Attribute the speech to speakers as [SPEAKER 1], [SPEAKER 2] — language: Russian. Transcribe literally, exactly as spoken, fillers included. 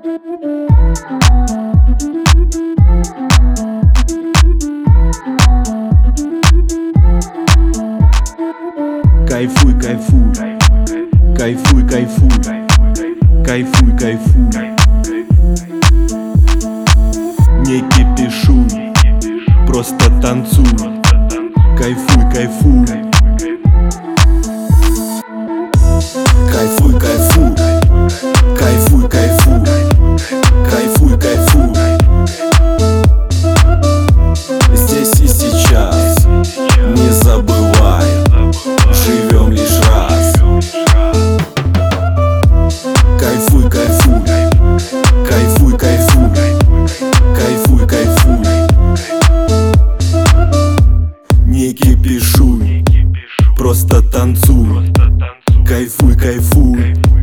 [SPEAKER 1] Кайфуй, кайфуй, кайфуй, кайфуй, кайфуй, кайфуй. Не кипишуй, просто танцуй. Кайфуй, кайфуй. Кайфуй, кайфуй, кайфуй, кайфуй, кайфуй, кайфуй. Здесь и сейчас, не забывай, живем лишь раз. Кайфуй, кайфуй, кайфуй, кайфуй, кайфуй, кайфуй. Не кипишуй, просто танцуй. Кайфуй, кайфуй.